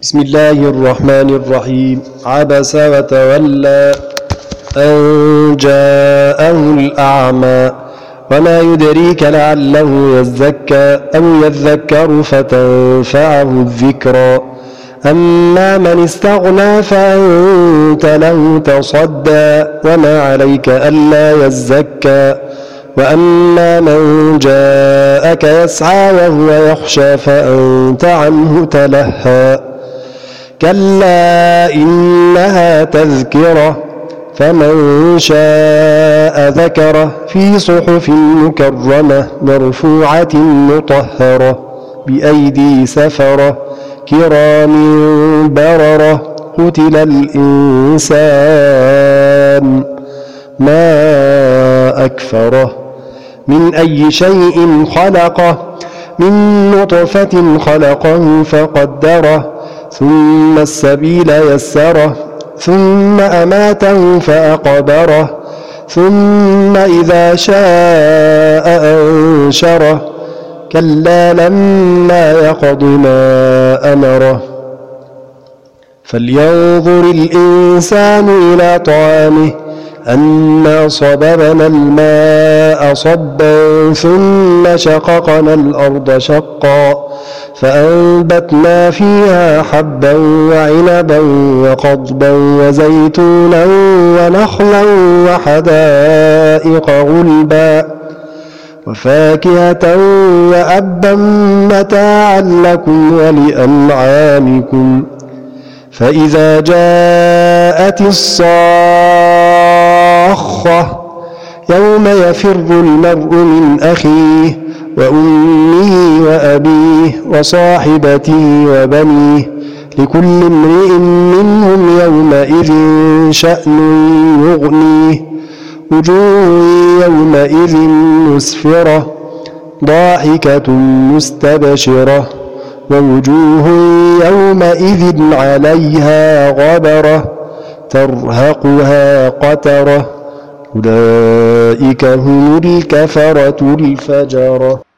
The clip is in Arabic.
بسم الله الرحمن الرحيم. عبس وتولى أن جاءه الأعمى وما يدريك لعله يزكى أو يذكر فتنفعه الذكرى أما من استغنى فأنت له تصدى وما عليك ألا يزكى وأما من جاءك يسعى وهو يخشى فأنت عنه تلهى كلا إنها تذكرة فمن شاء ذكره في صحف مكرمة مرفوعة مطهرة بأيدي سفرة كرام بررة قتل الإنسان ما أكفره من أي شيء خلقه من نطفة خلقه فقدره ثم السبيل يسره ثم أماته فأقبره ثم إذا شاء أنشره كلا لما يقض ما أمره فلينظر الإنسان إلى طعامه أنا صببنا الماء صبا ثم شققنا الأرض شقا فأنبتنا فيها حبا وعنبا وقضبا وزيتونا ونخلا وحدائق غلبا وفاكهة وأبا متاعا لكم ولأنعامكم فإذا جاءت الصاخة يوم يفر المرء من أخيه وأمه وأبيه وصاحبته وبنيه لكل امرئ منهم يومئذ شأن يغنيه وجوه يومئذ مسفرة ضاحكة مستبشرة ووجوه يومئذ عليها غبرة ترهقها قترة أولئك هم الكفرة الفجرة.